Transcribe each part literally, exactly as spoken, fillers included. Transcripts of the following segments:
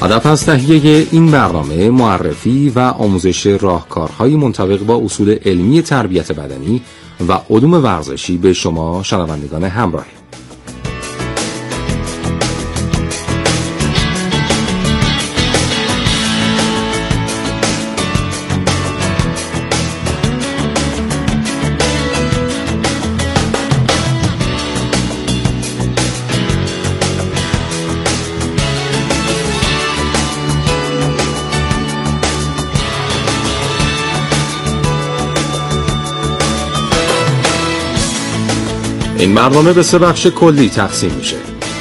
هدف از تهیه این برنامه معرفی و آموزش راهکارهای منطبق با اصول علمی تربیت بدنی و علوم ورزشی به شما شنوندگان همراه. این برنامه به سه بخش کلی تقسیم میشه.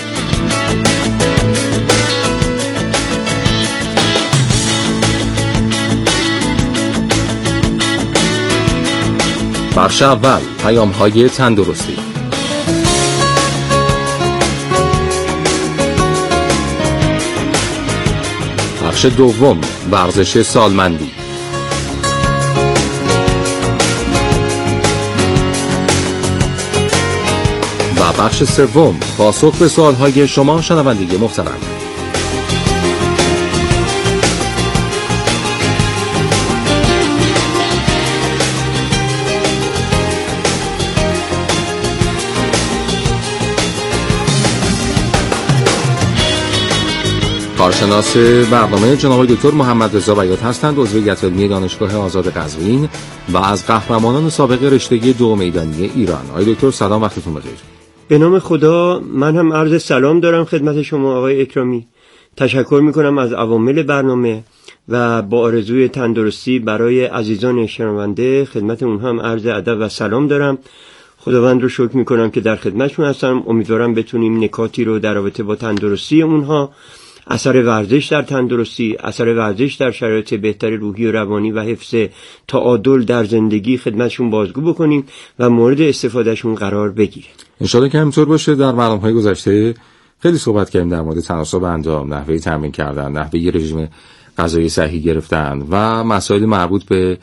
بخش اول، پیام‌های تندرستی. بخش دوم، ورزش سالمندی. و بخش سوم، پاسخ به سوال‌های شما شنوندگان محترم. کارشناس برنامه جناب دکتر محمد رضا بیات هستند، عضو هیئت علمی دانشگاه آزاد قزوین و از قهرمانان سابق رشته دو میدانی ایران. آقای دکتر سلام، وقتتون بخیر. به نام خدا، من هم عرض سلام دارم خدمت شما آقای اکرامی. تشکر میکنم از عوامل برنامه و با آرزوی تندرستی برای عزیزان شنونده خدمت اونها هم عرض ادب و سلام دارم. خداوند رو شکر میکنم که در خدمتشون هستم. امیدوارم بتونیم نکاتی رو در رابطه با تندرستی اونها، اثر ورزش در تندرستی، اثر ورزش در شرایط بهتر روحی و روانی و حفظ تعادل در زندگی خدمتشون بازگو بکنیم و مورد استفادهشون قرار بگیره. انشالله که همینطور باشه. در برنامه‌های گذشته خیلی صحبت کردیم در مورد تناسب اندام، نحوه تمرین کردن، نحوه رژیم غذایی صحیح گرفتن و مسائل مربوط به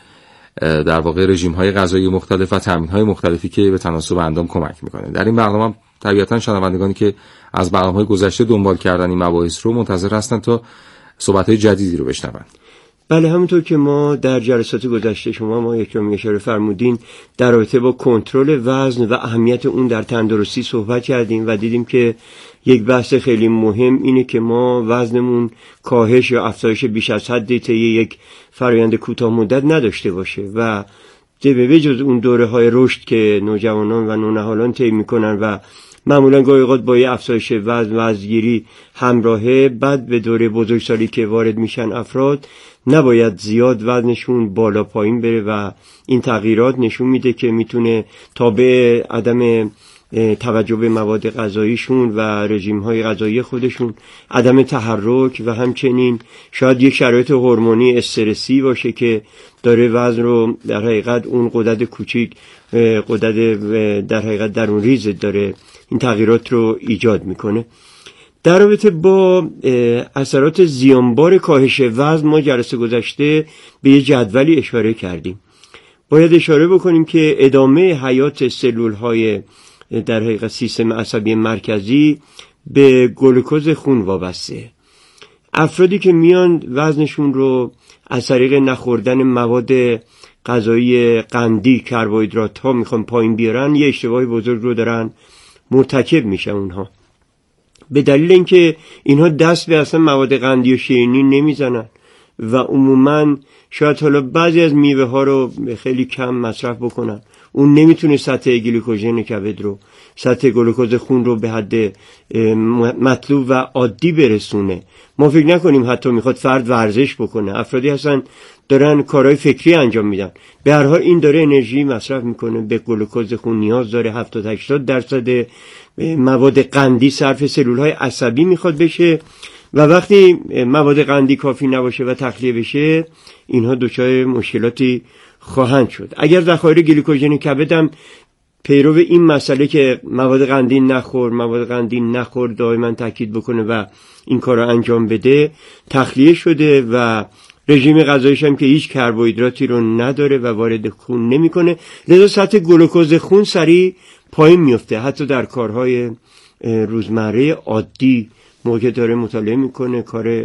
در واقع رژیم‌های غذایی مختلف و تمرین‌های مختلفی که به تناسب اندام کمک می‌کنه. در این برنامه طبیعتاً شنوندگانی که از برنامه‌های گذشته دنبال کردن این مباحث رو منتظر هستن تا صحبت‌های جدیدی رو بشنون. بله، همونطور که ما در جلسات گذشته شما ما یکمی اشاره فرمودین در رابطه با کنترل وزن و اهمیت اون در تندرستی صحبت کردیم و دیدیم که یک بحث خیلی مهم اینه که ما وزنمون کاهش یا افزایش بیش از حد طی یک فرآیند کوتاه مدت نداشته باشه و به جز اون دوره‌های رشد که نوجوانان و نونهالان طی می‌کنن و معمولا گاهی اوقات با یه افزایش وزن و وزنگیری همراهه، بعد به دوره بزرگسالی که وارد میشن افراد نباید زیاد وزنشون بالا پایین بره و این تغییرات نشون میده که میتونه تابع عدم توجه به مواد غذاییشون و رژیم‌های غذایی خودشون، عدم تحرک و همچنین شاید یک شرایط هورمونی استرسی باشه که داره وزن رو در حقیقت اون غدد کوچیک غدد در حقیقت در اون ریز داره این تغییرات رو ایجاد میکنه. در رابطه با اثرات زیانبار کاهش وزن ما جلسه گذشته به یه جدولی اشاره کردیم. باید اشاره بکنیم که ادامه حیات سلول‌های در حقیقت سیستم عصبی مرکزی به گلوکوز خون وابسته. افرادی که میان وزنشون رو از طریق نخوردن مواد غذایی قندی، کربوهیدرات ها میخوان پایین بیارن، یه اشتباه بزرگ رو دارن مرتکب میشن اونها، به دلیل اینکه اینها دست به اصلا مواد قندی و شیرینی نمیزنن و عموما شاید حالا بعضی از میوه ها رو خیلی کم مصرف بکنن. اون نمیتونه سطح گلوکوژن کبد رو، سطح گلوکوز خون رو به حد مطلوب و عادی برسونه. ما فکر نکنیم حتی میخواد فرد ورزش بکنه، افرادی هستن دارن کارهای فکری انجام میدن، به هر حال این داره انرژی مصرف میکنه، به گلوکوز خون نیاز داره، هفتاد تا هشتاد درصد مواد قندی صرف سلولهای عصبی میخواد بشه و وقتی مواد قندی کافی نباشه و تخلیه بشه اینها دچار مشکلاتی خواهند شد. اگر ذخایر گلوکوژن کبد هم پیرو این مسئله که مواد قندی نخور مواد قندی نخور دائما تاکید بکنه و این کار رو انجام بده، تخلیه شده و رژیم غذاییش هم که هیچ کربوهیدراتی رو نداره و وارد خون نمیکنه، لذا سطح گلوکوز خون سریع پایین میفته. حتی در کارهای روزمره عادی موقع داره مطالعه میکنه، کار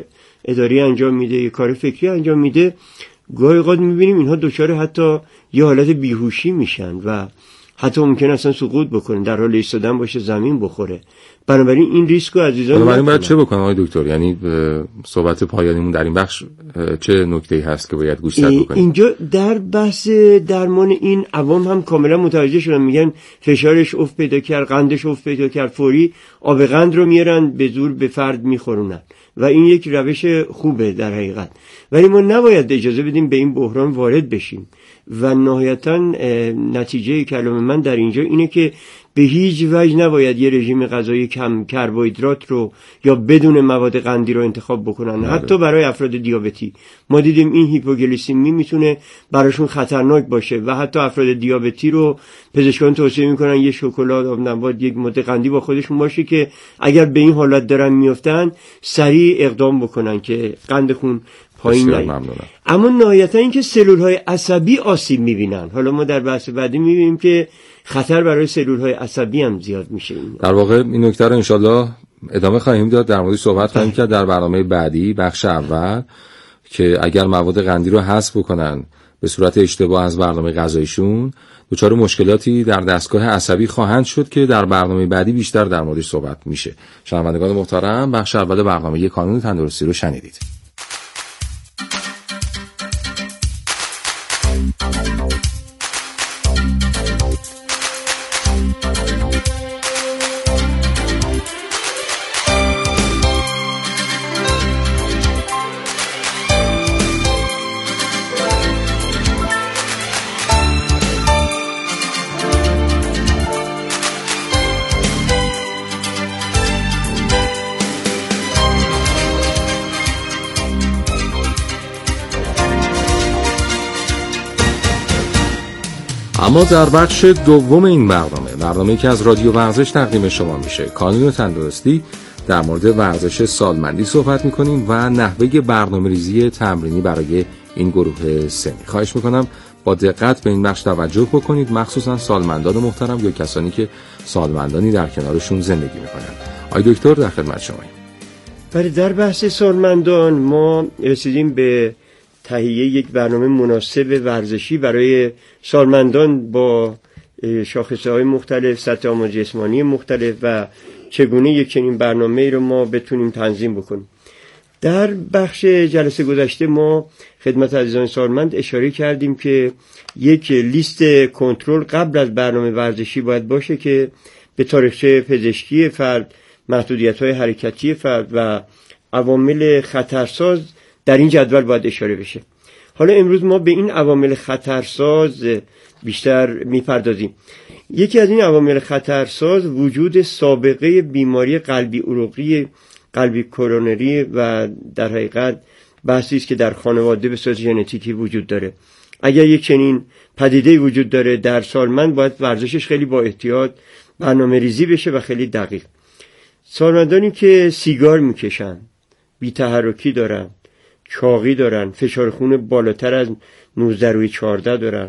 اداری انجام میده، یه کار فکری انجام میده، گاهی اوقات میبینیم اینها دچار حتی یه حالت بیهوشی میشن و حتی ممکن اصلا سقوط بکنن، در حال ایستادن باشه زمین بخوره. بنابراین این ریسک رو عزیزان بنابراین باید چه بکنم آقای دکتر؟ یعنی صحبت پایانیمون در این بخش چه نکته‌ای هست که باید گوشزد بکنیم؟ اینجا در بحث درمان این عوام هم کاملا متوجه شدن، میگن فشارش افت پیدا کرد، قندش افت پیدا کرد، فوری آب قند رو میارن به زور به فرد میخورونن و این یک روش خوبه در حقیقت، ولی ما نباید اجازه بدیم به این بحران وارد بشیم و نهایتا نتیجه کلام من در اینجا اینه که به هیچ وجه نباید یه رژیم غذایی کم کربوهیدرات رو یا بدون مواد قندی رو انتخاب بکنن. بله. حتی برای افراد دیابتی ما دیدیم این هیپوگلیسیمی میتونه براشون خطرناک باشه و حتی افراد دیابتی رو پزشکان توصیه میکنن یه شکلات، آب نبات، یک ماده قندی با خودشون باشه که اگر به این حالت دارن میافتن سریع اقدام بکنن که قند خون پایین نیاد. اما نهایتا این که سلول‌های عصبی آسیب می‌بینن. حالا ما در بحث بعدی می‌بینیم که خطر برای سلول‌های عصبی هم زیاد میشه. در واقع این نکته رو انشالله ادامه خواهیم داد، در موردش صحبت خواهیم کرد در برنامه بعدی بخش اول، که اگر مواد قندی رو حذف بکنن به صورت اشتباه از برنامه غذاییشون دچار مشکلاتی در دستگاه عصبی خواهند شد که در برنامه بعدی بیشتر در موردش صحبت میشه. شنوندگان محترم، بخش اول برنامه کانون تندرستی رو شنیدید. اما در بخش دوم این برنامه، برنامه‌ای که از رادیو ورزش تقدیم شما میشه، کانون تندرستی، در مورد ورزش سالمندی صحبت میکنیم و نحوه برنامه‌ریزی تمرینی برای این گروه سنی. خواهش میکنم با دقت به این بخش توجه بکنید، مخصوصا سالمندان محترم یا کسانی که سالمندانی در کنارشون زندگی میکنند. آقای دکتر در خدمت شماییم. برای در بحث سالمندان ما رسیدیم به تهیه یک برنامه مناسب ورزشی برای سالمندان با شاخصه‌های مختلف، سطح آماجی جسمانی مختلف و چگونه یک چنین برنامه‌ای رو ما بتونیم تنظیم بکنیم. در بخش جلسه گذشته ما خدمت عزیزان سالمند اشاره کردیم که یک لیست کنترل قبل از برنامه ورزشی باید باشه که به تاریخچه پزشکی فرد، محدودیت‌های حرکتی فرد و عوامل خطرساز در این جدول باید اشاره بشه. حالا امروز ما به این عوامل خطرساز بیشتر میپردازیم. یکی از این عوامل خطرساز وجود سابقه بیماری قلبی عروقی، قلبی کرونری و در حقیقت بحثی است که در خانواده به صورت ژنتیکی وجود داره. اگر یک چنین پدیده وجود داره در سالمند باید ورزشش خیلی با احتیاط برنامه ریزی بشه و خیلی دقیق. سالمندانی که سیگار میکشن، بی تحرکی دارن، چاقی دارن، فشار خون بالاتر از نوزده روی چهارده دارن،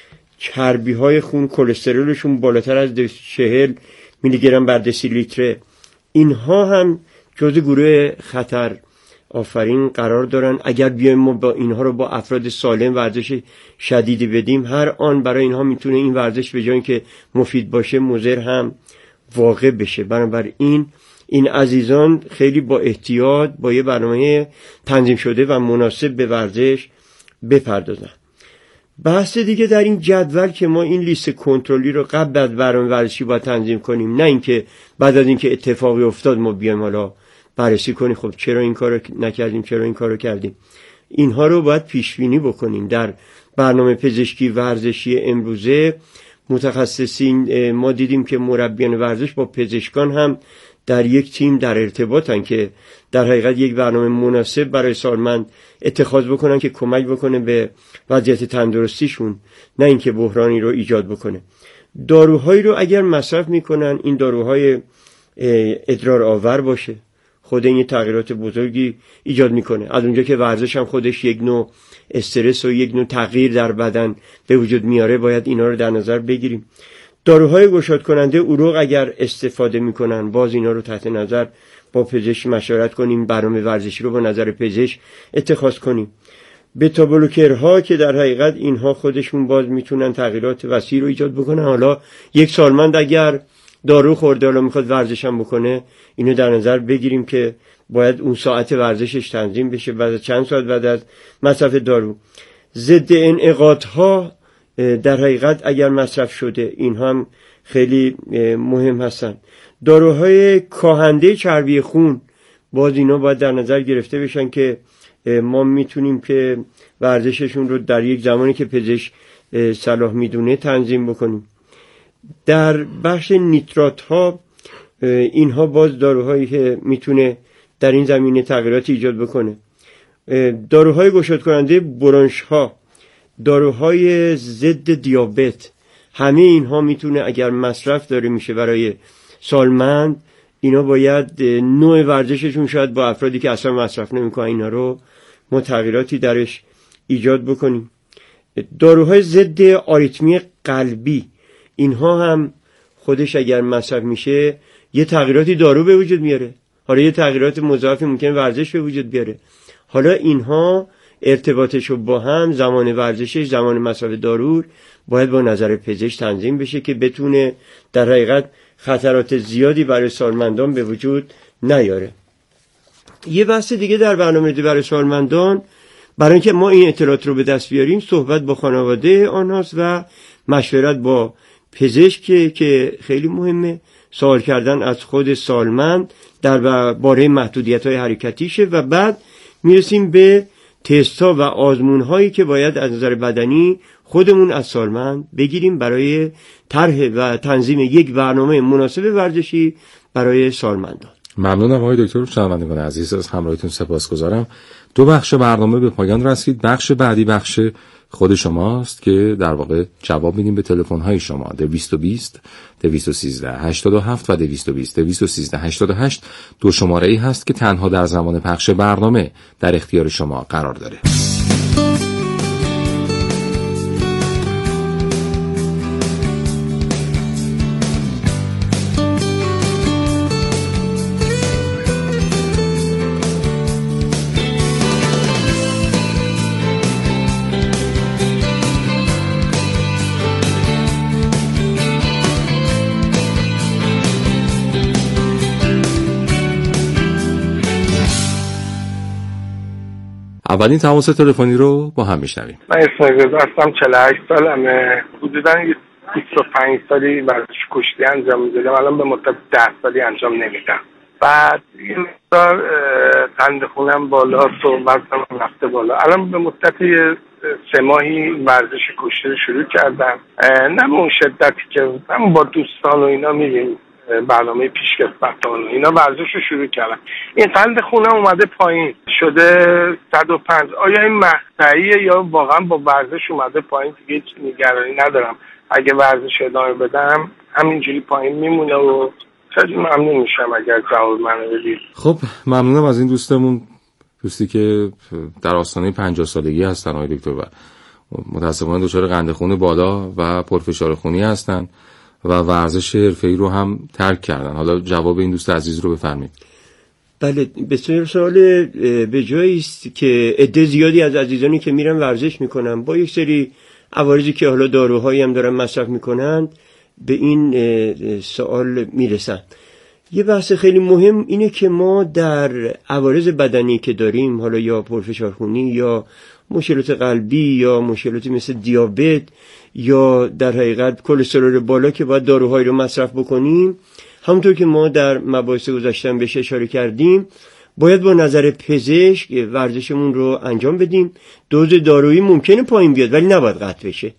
چربی های خون، کلسترولشون بالاتر از چهل میلی گرم بر دسی لیتره، اینها هم جزو گروه خطر آفرین قرار دارن. اگر بیایم ما با اینها رو با افراد سالم ورزش شدیدی بدیم، هر آن برای اینها میتونه این ورزش به جای اینکه مفید باشه مضر هم واقع بشه. بنابراین این عزیزان خیلی با احتیاط با یه برنامه تنظیم شده و مناسب به ورزش بپردازن. بحث دیگه در این جدول که ما این لیست کنترلی رو قبل از برنامه ورزشی باید تنظیم کنیم، نه اینکه بعد از اینکه اتفاقی افتاد ما بیایم حالا بررسی کنیم خب چرا این کارو نکردیم، چرا این کارو کردیم. اینها رو باید پیش بینی بکنیم. در برنامه پزشکی ورزشی امروزه متخصصین ما دیدیم که مربیان ورزش با پزشکان هم در یک تیم در ارتباطن که در حقیقت یک برنامه مناسب برای سالمند اتخاذ بکنن که کمک بکنه به وضعیت تندرستیشون، نه اینکه بحرانی رو ایجاد بکنه. داروهایی رو اگر مصرف میکنن این داروهای ادرار آور باشه، خود این تغییرات بزرگی ایجاد میکنه. از اونجا که ورزش هم خودش یک نوع استرس و یک نوع تغییر در بدن به وجود میاره، باید اینا رو در نظر بگیریم. داروهای گشاد کننده عروق اگر استفاده میکنن باز اینا رو تحت نظر با پزشک مشورت کنیم، برنامه ورزشی رو با نظر پزشک اتخاذ کنیم. بتا بلوکرها که در حقیقت اینها خودشون باز میتونن تغییرات وسیع رو ایجاد بکنن. حالا یک سالمند اگر دارو خورده حالا میخواد ورزش هم بکنه، اینو در نظر بگیریم که باید اون ساعت ورزشش تنظیم بشه بعد از چند ساعت بعد از مصرف دارو. ضد انعقادها در حقیقت اگر مصرف شده اینها هم خیلی مهم هستن. داروهای کاهنده چربی خون باز اینا باید در نظر گرفته بشن که ما میتونیم که ورزششون رو در یک زمانی که پزشک صلاح میدونه تنظیم بکنیم. در بخش نیترات ها اینها باز داروهایی که میتونه در این زمینه تغییرات ایجاد بکنه. داروهای گشاد کننده برانش ها، داروهای ضد دیابت، همه اینها میتونه اگر مصرف داره میشه برای سالمند، اینا باید نوع ورزششون شاید با افرادی که اصلا مصرف نمیکنن اینا رو ما تغییراتی درش ایجاد بکنیم. داروهای ضد آریتمی قلبی اینها هم خودش اگر مصرف میشه یه تغییراتی دارو به وجود میاره، حالا یه تغییرات مضاعفی ممکنه ورزش به وجود بیاره. حالا اینها ارتباطش رو با هم، زمان ورزشش، زمان مصرف دارو باید با نظر پزشک تنظیم بشه که بتونه در حقیقت خطرات زیادی برای سالمندان به وجود نیاره. یه بحث دیگه در برنامه برای سالمندان، برای اینکه ما این اطلاعات رو به دست بیاریم، صحبت با خانواده آنهاست و مشورت با پزشک که خیلی مهمه، سوال کردن از خود سالمند در باره محدودیت‌های حرکتیشه و بعد میرسیم به تست‌ها و آزمون‌هایی که باید از نظر بدنی خودمون از سالمند بگیریم برای طرح و تنظیم یک برنامه مناسب ورزشی برای سالمندان. ممنونم آقای دکتر. شنوندگان عزیز از همراهیتون سپاسگزارم. دو بخش برنامه به پایان رسید. بخش بعدی بخش خود شماست که در واقع جواب میدیم به تلفن‌های شما. دویست و بیست دویست و سیزده هشتاد و هفت و دویست و بیست دویست و سیزده هشتاد و هشت دو شماره‌ای هست که تنها در زمان پخش برنامه در اختیار شما قرار داره. اولین تماس تلفنی رو با هم میشنویم. من اسماعیل هستم، چهل و هشت سالمه. حدوداً بیست و پنج سالی ورزش کشتی انجام میدادم، الان به مدت ده سالی انجام نمیدم. بعد یه مقدار قند خونم بالا، وزنم رفته بالا. الان به مدت سه ماهی ورزش کشتی رو شروع کردم، نه به اون شدتی که من با دوستان و اینا میریم برنامه پیشکسوتان و اینا ورزش رو شروع کردم. این قند خونم اومده پایین شده صد و پنج. آیا این مقطعیه یا واقعا با ورزش اومده پایین؟ دیگه هیچ نگرانی ندارم، اگه ورزش ادامه بدم همینجوری پایین میمونه و خیلی ممنون میشم اگر جواب منو بدید. خب ممنونم از این دوستمون، دوستی که در آستانه پنجاه سالگی هستن آقای دکتر و متاسفانه دچار قند خون بالا و پرفشار خونی هستن و ورزش حرفه‌ای رو هم ترک کردن. حالا جواب این دوست عزیز رو بفرمایید. بله، بسیار سوال به جایی است که عده زیادی از عزیزانی که میرن ورزش میکنن با یک سری عوارضی که حالا داروهایی هم دارن مصرف میکنن به این سوال میرسن. یه بحث خیلی مهم اینه که ما در عوارض بدنی که داریم، حالا یا پرفشارخونی یا مشکلات قلبی یا مشکلاتی مثل دیابت یا در حقیقت کلسترول بالا که باید داروهایی رو مصرف بکنیم، همونطور که ما در مباحث گذشته بهش اشاره کردیم باید با نظر پزشک ورزشمون رو انجام بدیم. دوز دارویی ممکنه پایین بیاد ولی نباید قطع بشه.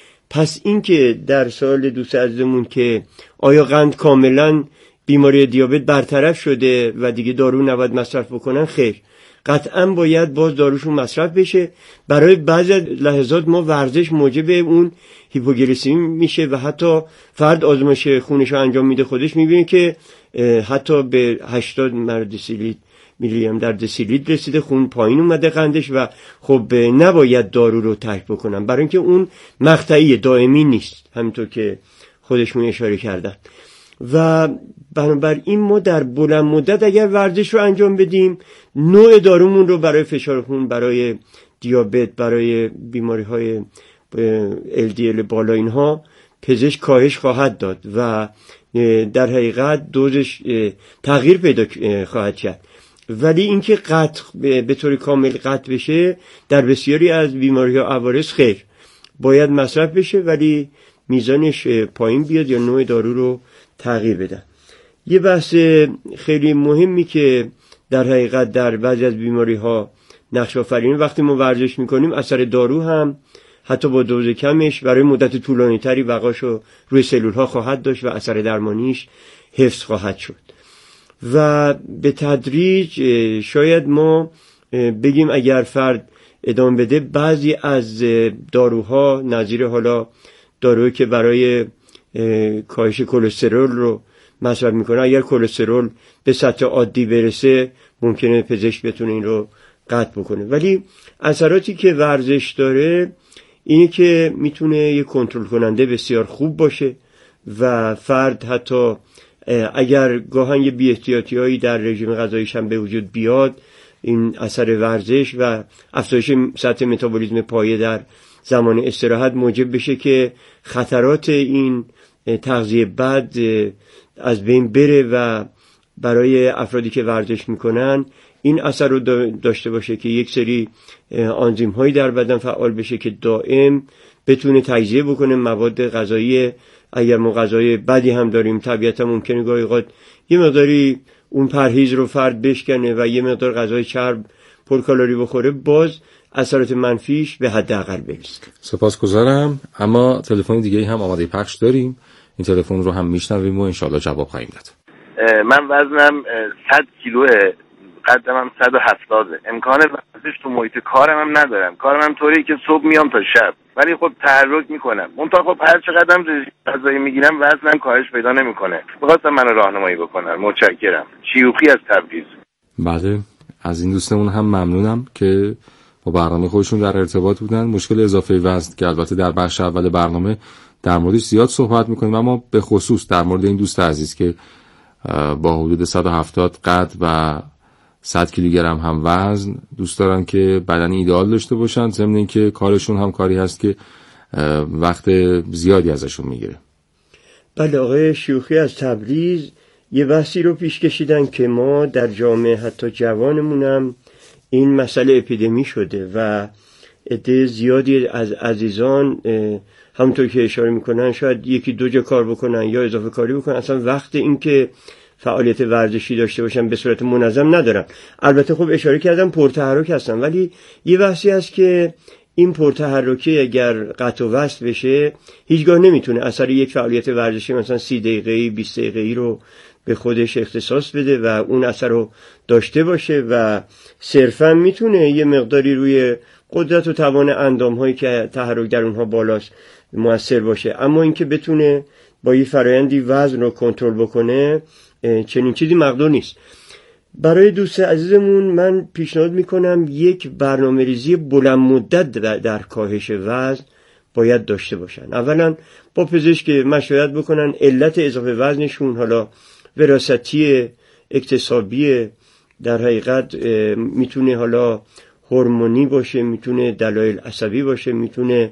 پس این که در سوال دوست عزیزمون که آیا قند کاملا بیماری دیابت برطرف شده و دیگه دارو نباید مصرف بکنن، خیر، قطعا باید باز داروشون مصرف بشه. برای بعضی لحظات ما ورزش موجب اون هیپوگلیسمی میشه و حتی فرد آزمایش خونش رو انجام میده خودش میبینه که حتی به هشتاد دسیلیتر میلی گرم در دسیلیتر رسیده، خون پایین اومده قندش و خب نباید دارو رو ترک بکنن برای اینکه اون مقطعی دائمی نیست، همونطور که خودشون اشاره کردن. و بنابراین ما در بلند مدت اگر ورزش رو انجام بدیم، نوع دارومون رو برای فشار خون، برای دیابت، برای بیماری های ال دی ال بالا اینها پزشک کاهش خواهد داد و در حقیقت دوزش تغییر پیدا خواهد کرد. ولی اینکه قطع به طور کامل قطع بشه در بسیاری از بیماری ها عوارض خیر، باید مصرف بشه ولی میزانش پایین بیاد یا نوع دارو رو تغییر بدن. یه بحث خیلی مهمی که در حقیقت در بعضی از بیماری ها نقش آفرینه، وقتی ما ورزش میکنیم اثر دارو هم حتی با دوز کمش برای مدت طولانی تری بقاشو روی سلول ها خواهد داشت و اثر درمانیش حفظ خواهد شد. و به تدریج شاید ما بگیم اگر فرد ادامه بده، بعضی از داروها نظیر حالا دارویی که برای کاهش کلسترول رو مصرف میکنه، اگر کلسترول به سطح عادی برسه ممکنه پزشک بتونه این رو قطع بکنه. ولی اثراتی که ورزش داره اینه که میتونه یک کنترل کننده بسیار خوب باشه و فرد حتی اگر گاهن یه بی احتیاطی هایی در رژیم غذاییش هم به وجود بیاد، این اثر ورزش و افزایش سطح متابولیسم پایه در زمان استراحت موجب بشه که خطرات این تغذیه بد از بین بره و برای افرادی که ورزش میکنن این اثر رو داشته باشه که یک سری آنزیم هایی در بدن فعال بشه که دائم بتونه تجزیه بکنه مواد غذایی. اگر ما غذای بدی هم داریم طبیعتا ممکنه گاهی اوقات یه مقداری اون پرهیز رو فرد بشکنه و یه مقدار غذای چرب پرکالری بخوره، باز اثرات منفیش به حداقل برسه. سپاسگزارم. اما تلفن دیگه هم آماده پخش داریم، این تلفن رو هم میشنویم و انشالله جواب خواهیم داد. من وزنم صد کیلوه، قدم هم صد و هفتاد. امکان ورزش تو محیط کارم هم ندارم. کارم هم طوریه که صبح میام تا شب، ولی خب تحرک میکنم. منتها خب هر چقدر رژیم غذایی میگیرم وزنم کاهش پیدا نمیکنه. می‌خواستم منو راهنمایی بکنن. متشکرم. شیوخی از تبریز. بله، از این دوستمون هم ممنونم که با برنامه خودشون در ارتباط بودن. مشکل اضافه وزن که البته در بخش اول برنامه در موردش زیاد صحبت میکنیم، اما به خصوص در مورد این دوست عزیز که با حدود صد و هفتاد قد و صد کیلوگرم هم وزن دوست دارن که بدن ایدئال داشته باشن، ضمن اینکه کارشون هم کاری هست که وقت زیادی ازشون میگیره. بله، آقای شیوخی از تبریز یه بحثی رو پیش کشیدن که ما در جامعه حتی جوانمونم این مسئله اپیدمی شده و عده زیادی از عزیزان همونطور که اشاره میکنن شاید یکی دو جا کار بکنن یا اضافه کاری بکنن، اصلا وقت این که فعالیت ورزشی داشته باشن به صورت منظم ندارن. البته خب اشاره کردم پرتحرک هستن، ولی یه بحثی هست که این پرتحرکی اگر قطع و وصل بشه هیچگاه نمیتونه اثر یک فعالیت ورزشی مثلا سی دقیقه‌ای بیست دقیقه‌ای رو به خودش اختصاص بده و اون اثر رو داشته باشه و صرفا میتونه یه مقداری روی قدرت و توان اندام هایی که تحرک در اونها بالاست مؤثر باشه، اما اینکه بتونه با یه فرآیندی وزن رو کنترل بکنه چنین چیزی مقدور نیست. برای دوست عزیزمون من پیشنهاد میکنم یک برنامه‌ریزی بلند مدت در کاهش وزن باید داشته باشن. اولا با پزشک مشورت بکنن علت اضافه وزنشون، حالا وراثتی، اکتسابی، در حقیقت میتونه حالا هورمونی باشه، میتونه دلایل عصبی باشه، میتونه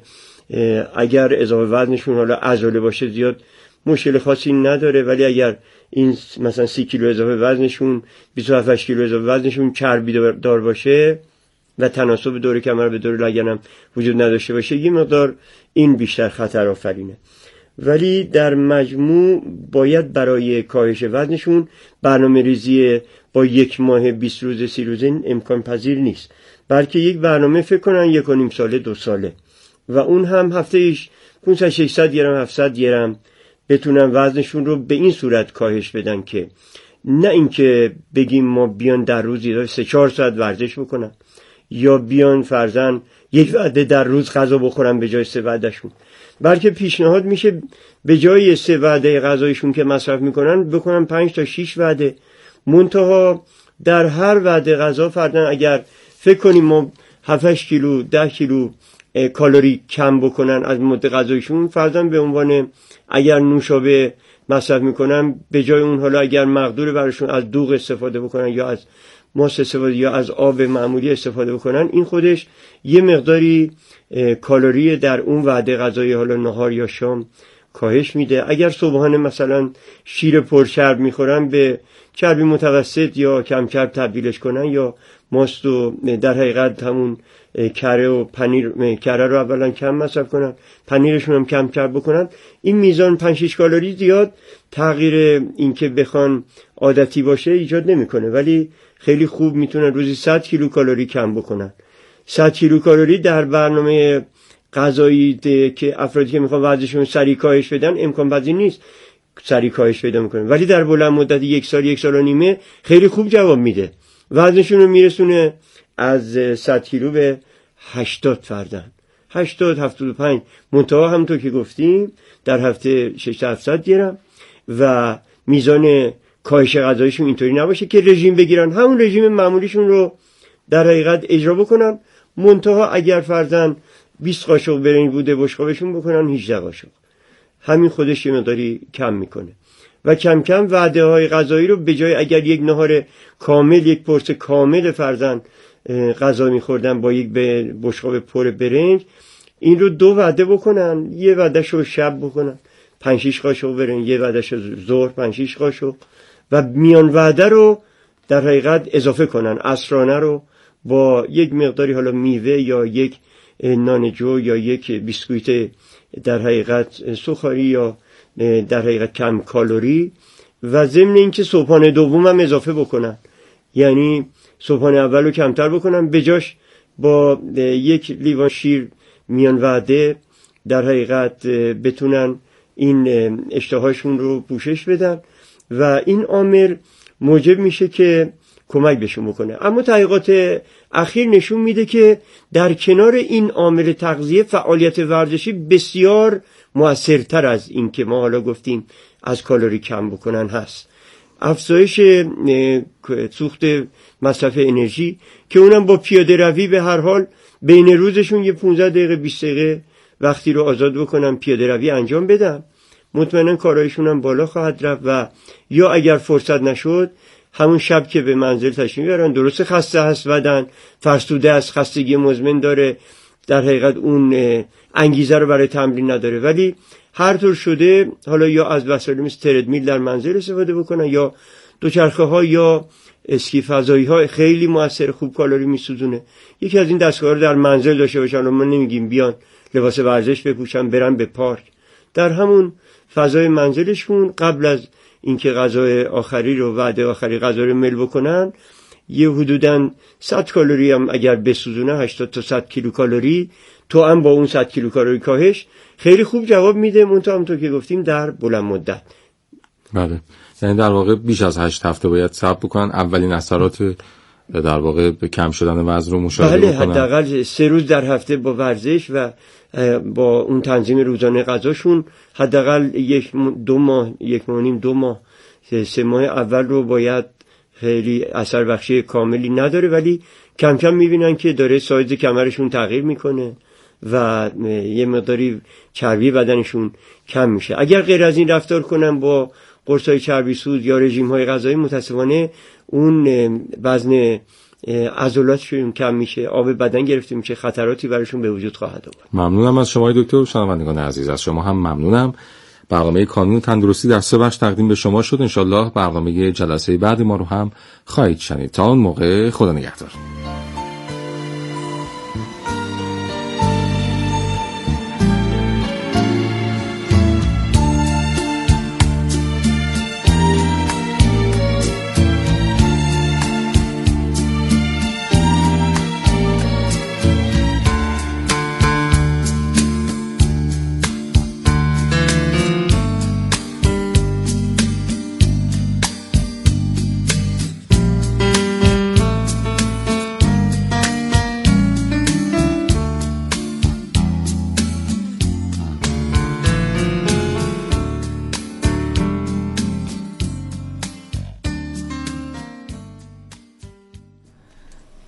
اگر اضافه وزنشون حالا عضله باشه زیاد مشکل خاصی نداره، ولی اگر این مثلا سی کیلو اضافه وزنشون، بیست و هفت کیلو اضافه وزنشون چربی دار باشه و تناسب دور کمر به دور لگنم وجود نداشته باشه، یه مقدار این بیشتر خطر آفرینه. ولی در مجموع باید برای کاهش وزنشون برنامه ریزی با یک ماه بیست روز سی روزه امکان پذیر نیست، بلکه یک برنامه فکر کنن یک و نیم ساله دو ساله و اون هم هفته ایش پانصد ششصد گرم هفتصد گرم بتونن وزنشون رو به این صورت کاهش بدن که نه اینکه بگیم ما بیان در روزی سه چهار ساعت ورزش بکنن یا بیان فرضاً یک وعده در روز غذا بخورن به جای سه وعدهشون، بلکه پیشنهاد میشه به جای سه وعده غذایشون که مصرف میکنن بکنن پنج تا شش وعده. منتها در هر وعده غذا فرضاً اگر فکر کنیم ما هفت کیلو ده کیلو کالری کم بکنن از مد غذایشون، فرضاً به عنوان اگر نوشابه مصرف میکنن به جای اون حالا اگر مقدور براشون از دوغ استفاده بکنن یا از ماست استفاده یا از آب معمولی استفاده بکنن، این خودش یه مقداری کالری در اون وعده غذایی حالا نهار یا شام کاهش میده. اگر صبحانه مثلا شیر پرچرب میخورن به چربی متوسط یا کم چرب تبدیلش کنن، یا ماست و در حقیقت همون کره و پنیر، کره رو اولا کم مصرف کنن، پنیرشون هم کم چرب بکنن، این میزان پنج شش کالری زیاد تغییر این که بخوان عادتی باشه ایجاد نمیکنه، ولی خیلی خوب میتونن روزی صد کیلو کالری کم بکنن. صد کیلو کالری در برنامه غذایی که افرادی که میخوان وزنشون سریع کاهش بدن امکان پذیر نیست سریع کاهش پیدا میکنه، ولی در بلند مدت یک سال یک سال و نیمه خیلی خوب جواب میده. وزنشون رو میرسونه از صد کیلو به هشتاد فردن هشتاد هفتاد و پنج، منتها همونطور که گفتیم در هفته ششصد هفتصد گرم و میزان کاهش غذایشون اینطوری نباشه که رژیم بگیرن، همون رژیم معمولیشون رو در حقیقت اجرا بکنن، منتها اگر فرضاً بیست قاشق برنج بوده بشقابشون بکنن هجده قاشق، همین خودش یه مقداری کم میکنه. و کم کم وعده های غذایی رو به جای اگر یک نهار کامل یک پرس کامل فرضاً غذا میخوردن با یک بشقاب پر برنج، این رو دو وعده بکنن، یه وعده شو شب بکنن پنج شش قاشق برنج، یه وعده شو ظهر پنج شش قاشق، و میان وعده رو در حقیقت اضافه کنن عصرانه رو با یک مقداری حالا میوه یا یک نانجو یا یک بیسکویت در حقیقت سوخاری یا در حقیقت کم کالری، و ضمن اینکه صبحانه دوم هم اضافه بکنن، یعنی صبحانه اول رو کمتر بکنن، به جاش با یک لیوان شیر میان وعده در حقیقت بتونن این اشتهاشون رو پوشش بدن و این عامل موجب میشه که کمک بهشون بکنه. اما تحقیقات اخیر نشون میده که در کنار این عامل تغذیه فعالیت ورزشی بسیار مؤثرتر از این که ما حالا گفتیم از کالری کم بکنن هست. افزایش سوخت مصرف انرژی که اونم با پیاده روی به هر حال بین روزشون یه پانزده دقیقه بیست دقیقه وقتی رو آزاد بکنن پیاده روی انجام بدن، مطمئنا کارایشون هم بالا خواهد رفت. و یا اگر فرصت نشد همون شب که به منزل تشریف بیارن، درست خسته هست بدن، فرسوده است، خستگی مزمن داره، در حقیقت اون انگیزه رو برای تمرین نداره، ولی هر طور شده حالا یا از وسایل مثل تردمیل در منزل استفاده بکنن یا دوچرخه ها یا اسکی فضایی ها، خیلی موثر، خوب کالری میسوزونه. یکی از این دستگاه رو در منزل داشته باشن، ما نمیگیم بیان لباس ورزش بپوشن برن به پارک، در همون فضای منزلشون قبل از اینکه غذای آخری رو وعده آخری غذا رو مل بکنن یه حدوداً صد کالری هم اگر بسوزونه هشتاد تا صد کیلو کالری تو هم با اون صد کیلو کالری کاهش خیلی خوب جواب میده، منتها همونطور که گفتیم در بلند مدت. بله، یعنی در واقع بیش از هشت هفته باید صبر بکنن اولین اثرات در واقع به کم شدن وزن رو مشاهده بله، بکنن. حداقل سه روز در هفته با ورزش و با اون تنظیم روزانه غذاشون حداقل یک دو ماه یک ماه نیم دو ماه سه ماه اول رو باید خیلی اثر بخشی کاملی نداره، ولی کم کم میبینن که داره سایز کمرشون تغییر میکنه و یه مقداری چربی بدنشون کم میشه. اگر غیر از این رفتار کنن با قرصای چربی سوز یا رژیم‌های غذایی، متاسفانه اون وزن عضلاتشون کم میشه، آب بدن گرفته میشه، خطراتی براشون به وجود خواهد آمد. ممنونم از شما دکتر. شنوندگان عزیز از شما هم ممنونم. برنامه کانون تندرستی در سه بخش تقدیم به شما شد. انشالله برنامه جلسه بعد ما رو هم خواهید شنید. تا اون موقع خدا نگهدار.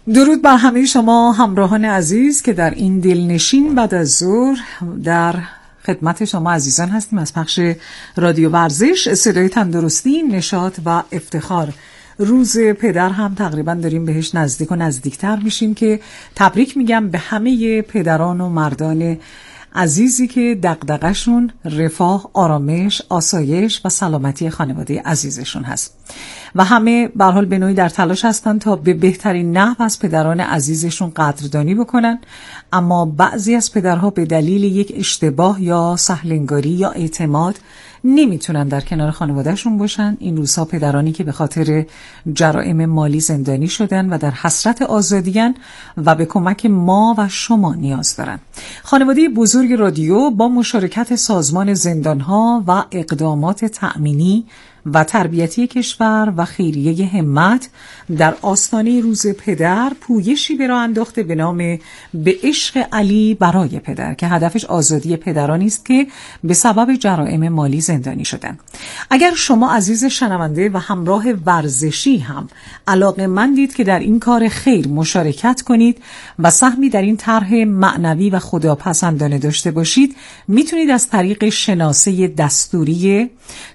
درود بر همه شما همراهان عزیز که در این دلنشین بعد از ظهر در خدمت شما عزیزان هستیم از پخش رادیو ورزش، صدای تندرستی، نشاط و افتخار. روز پدر هم تقریبا داریم بهش نزدیک و نزدیکتر میشیم که تبریک میگم به همه پدران و مردان عزیزی که دغدغه‌شون رفاه، آرامش، آسایش و سلامتی خانواده عزیزشون هست و همه به هر حال به نوعی در تلاش هستن تا به بهترین نحو از پدران عزیزشون قدردانی بکنن. اما بعضی از پدرها به دلیل یک اشتباه یا سهلنگاری یا اعتماد نمیتونن در کنار خانوادهشون باشن. این روزها پدرانی که به خاطر جرائم مالی زندانی شدن و در حسرت آزادیان و به کمک ما و شما نیاز دارن. خانواده بزرگ رادیو با مشارکت سازمان زندانها و اقدامات تأمینی و تربیتی کشور و خیریه همت در آستانه روز پدر پویشی به راه انداخته به نام به عشق علی برای پدر که هدفش آزادی پدرانی است که به سبب جرائم مالی زندانی شدن. اگر شما عزیز شنونده و همراه ورزشی هم علاقه‌مندید که در این کار خیر مشارکت کنید و سهمی در این طرح معنوی و خداپسندانه داشته باشید، میتونید از طریق شناسه دستوری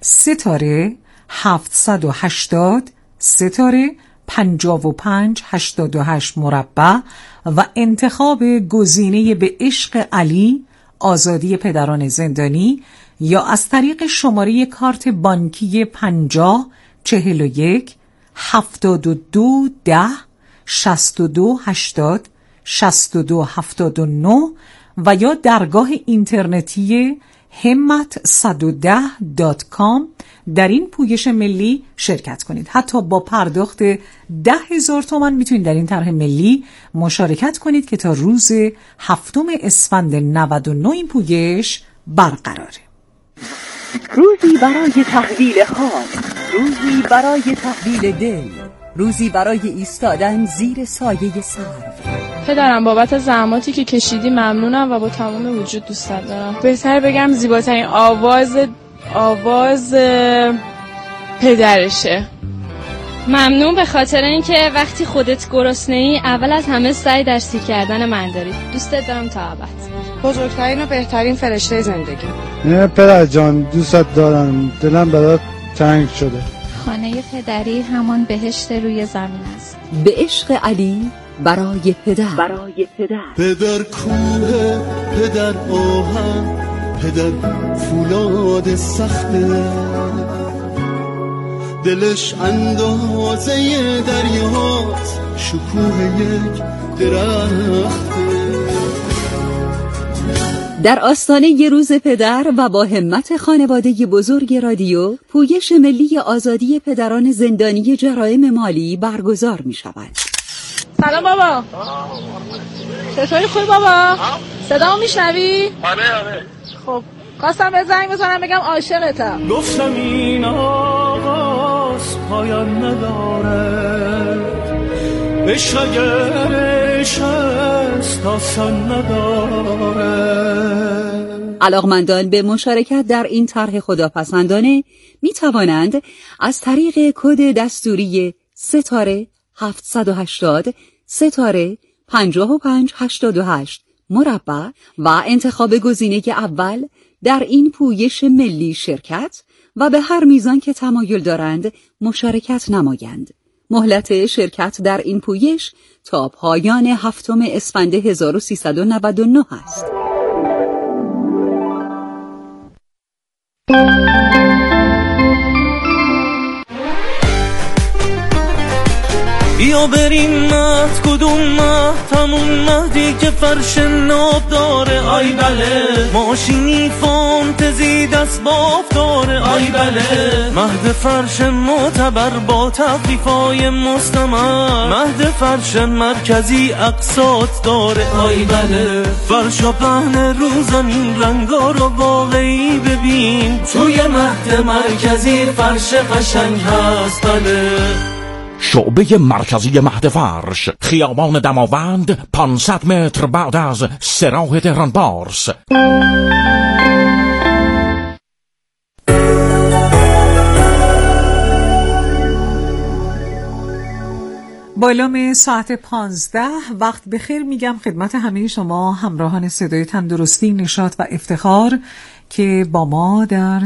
ستاره هفتصد و هشتاد ستاره پنجاه و پنج هشتاد و هشت مربع و انتخاب گزینه به عشق علی آزادی پدران زندانی یا از طریق شماره کارت بانکی پنجاه چهل و یک هفتاد و دو ده شصت و دو هشتاد شصت و دو هفتاد و نه و یا درگاه اینترنتی همت صد و ده دات کام در این پویش ملی شرکت کنید. حتی با پرداخت ده هزار تومان میتونید در این طرح ملی مشارکت کنید که تا روز هفتم اسفند نود و نه این پویش برقراره. روزی برای تحویل خاک، روزی برای تحویل دل، روزی برای ایستادن زیر سایه سرو. پدرم بابت زحماتی که کشیدی ممنونم و با تمام وجود دوستت دارم. بهتر بگم زیباترین آواز آواز پدرشه. ممنون به خاطر اینکه وقتی خودت گرسنه‌ای اول از همه سعی در سیر کردن من داری. دوستت دارم تا ابد. بزرگترین و بهترین فرشته زندگی. نه پدر جان دوستت دارم، دلم برات تنگ شده. خانه پدری همان بهشت روی زمین است. به عشق علی برای پدر. برای پدر. پدر کوه، پدر آهن، پدر فولاد سخته، دلش اندازه دریاست، شکوه یک درخته. در آستانه ی روز پدر و با همت خانواده بزرگ رادیو، پویش ملی آزادی پدران زندانی جرایم مالی برگزار می شود. سلام بابا. چطوری خوبی بابا؟ صدا میشنوی؟ آره آره. خب خواستم به زنگ بزنم بگم عاشقتم. گفتم این آغاز پایان نداره، عشق اگرش هست آسان نداره. علاقمندان به مشارکت در این طرح خداپسندانه می توانند از طریق کد دستوری ستاره هفتصد و هشتاد ستاره پنجاه و پنج هشتاد و هشت مربع و انتخاب گزینه اول در این پویش ملی شرکت و به هر میزان که تمایل دارند مشارکت نمایند. مهلت شرکت در این پویش تا پایان هفتم اسفند هزار و سیصد و نود و نه است. بیا بریم مهد، کدوم مهد؟ همون مهدی که فرش ناب داره. آی بله ماشینی فانتزی دست باف داره. آی بله مهد فرش معتبر با تخفیفای مستمر، مهد فرش مرکزی اقساط داره. آی بله فرش و پهن روزنین رنگا رو واقعی ببین، توی مهد مرکزی فرش قشنگ هست. بله شعبه مرکزی مهد فرش، خیابان دماوند، پانصد متر بعد از سراح تهران پارس. بالام ساعت پانزده وقت بخیر میگم خدمت همه شما همراهان صدای تندرستی، نشاط و افتخار که با ما در